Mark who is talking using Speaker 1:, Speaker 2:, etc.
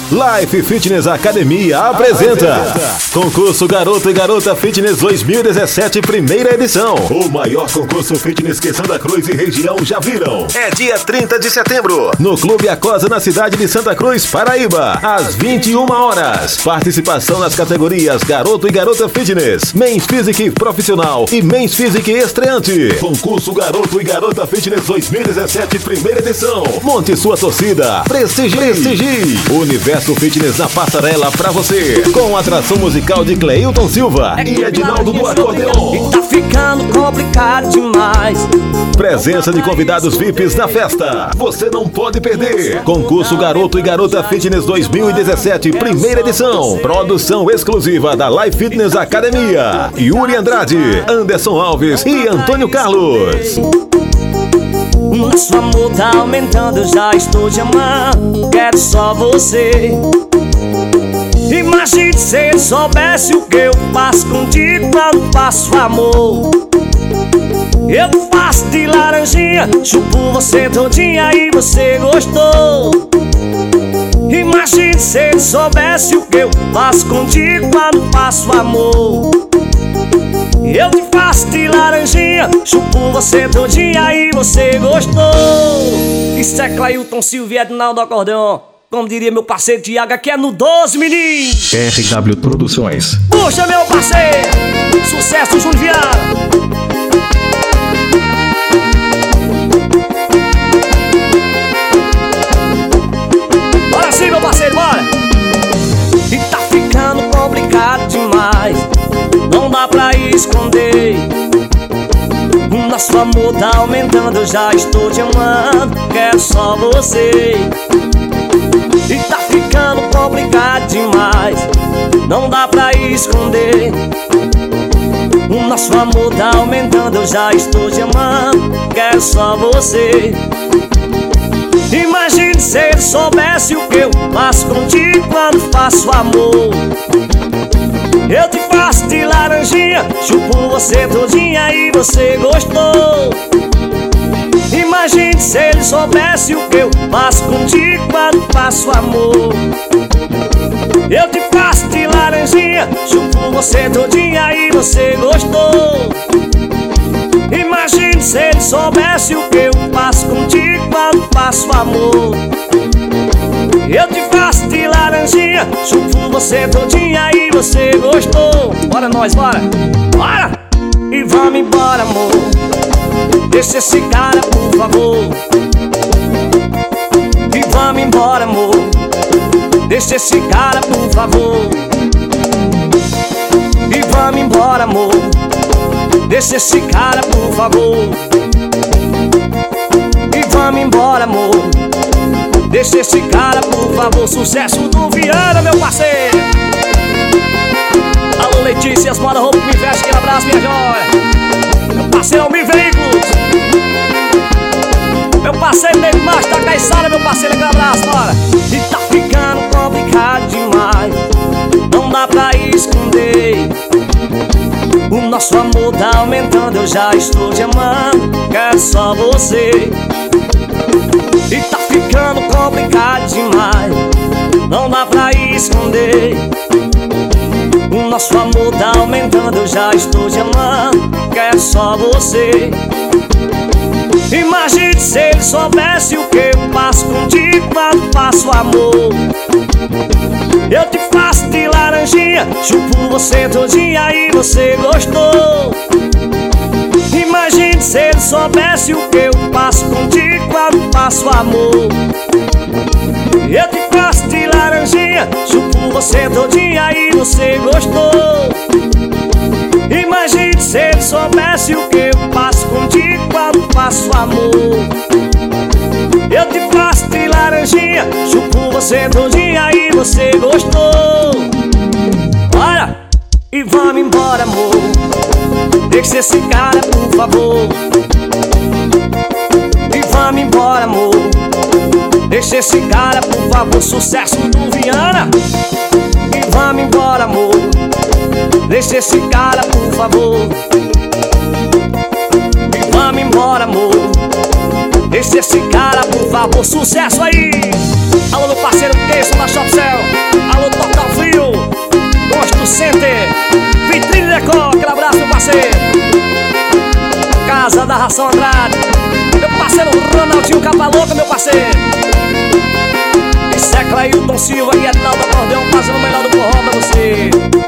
Speaker 1: Life Fitness Academia apresenta Concurso Garoto e Garota Fitness 2017, primeira edição. O maior concurso fitness que Santa Cruz e região já viram. É dia 30 de setembro, no Clube Acosa, na cidade de Santa Cruz, Paraíba, às 21 horas. Participação nas categorias Garoto e Garota Fitness, Men's Physique Profissional e Men's Physique Estreante. Concurso Garoto e Garota Fitness 2017, primeira edição. Monte sua torcida, prestigie. Universo Fitness na passarela pra você, com atração musical de Cleilton Silva e Edinaldo do Acordeon.
Speaker 2: E tá ficando complicado demais.
Speaker 1: Presença de convidados VIPs na festa, você não pode perder. Concurso Garoto e Garota Fitness 2017, primeira edição. Produção exclusiva da Life Fitness Academia. Yuri Andrade, Anderson Alves e Antônio Carlos.
Speaker 2: Nosso amor tá aumentando, eu já estou te amando. Quero só você. Imagine se ele soubesse o que eu faço contigo quando faço amor. Eu faço de laranjinha, chupo você todinha e você gostou. Imagine se ele soubesse o que eu faço contigo quando faço amor. Eu te faço de laranjinha, chupo você todinha e você gostou. Isso é Cleilton Silva e Edinaldo do Acordeon. Como diria meu parceiro Tiago, aqui é no 12, menino.
Speaker 1: RW Produções.
Speaker 2: Puxa, meu parceiro, sucesso Júnior Viara. Bora sim, meu parceiro, bora. E tá ficando complicado demais, não dá pra esconder. O nosso amor tá aumentando, eu já estou te amando. Quero só você. E tá ficando complicado demais, não dá pra esconder. O nosso amor tá aumentando, eu já estou te amando. Quero só você. Imagine se ele soubesse o que eu faço contigo quando faço amor. Eu te faço de laranjinha, chupo você todinha e você gostou. Imagine se ele soubesse o que eu faço contigo quando faço amor. Eu te faço de laranjinha, chupo você todinha e você gostou. Imagine se ele soubesse o que eu faço contigo quando faço amor. Eu te faço de laranjinha, chupo você todinha e você gostou. Bora nós, bora, bora! E vamos embora, amor. Deixa esse cara, por favor. E vamos embora, amor. Deixa esse cara, por favor. E vamos embora, amor. Deixa esse cara, por favor. E vamos embora, amor. Deixa esse cara, por favor. Sucesso do Viana, meu parceiro. Alô, Letícia, as moda roupa que me veste. Aquele abraço, minha joia. Meu parceiro Almir Veículos. Meu parceiro Neide Macho da Caiçara, meu parceiro, aquele abraço, bora. E tá ficando complicado demais, não dá pra esconder. O nosso amor tá aumentando, eu já estou te amando. Quero só você. E tá ficando complicado demais, não dá pra esconder. O nosso amor tá aumentando, eu já estou te amando. Quero só você. Imagine se ele soubesse o que eu faço contigo quando faço amor. Eu te faço de laranjinha, chupo você todinha e você gostou. Imagine se ele soubesse o que eu faço contigo quando faço amor. Eu te faço de laranjinha, chupo você todinha e você gostou. Imagine se ele soubesse o que eu faço contigo quando faço amor. Eu te faço de laranjinha, chupo você todinha e você gostou. Bora! E vamos embora, amor. Deixa esse cara, por favor. E vamos embora, amor. Deixa esse cara, por favor. Sucesso do Viana. E vamos embora, amor. Deixa esse cara, por favor. E vamos embora, amor. Deixa esse cara, por favor. Sucesso aí. Alô, meu parceiro Keison da Shop Cell. Ração Andrade, meu parceiro Ronaldinho Capa Louca, meu parceiro. Isso é Cleilton Silva e Ednaldo Acordeão fazendo o melhor do forró pra você.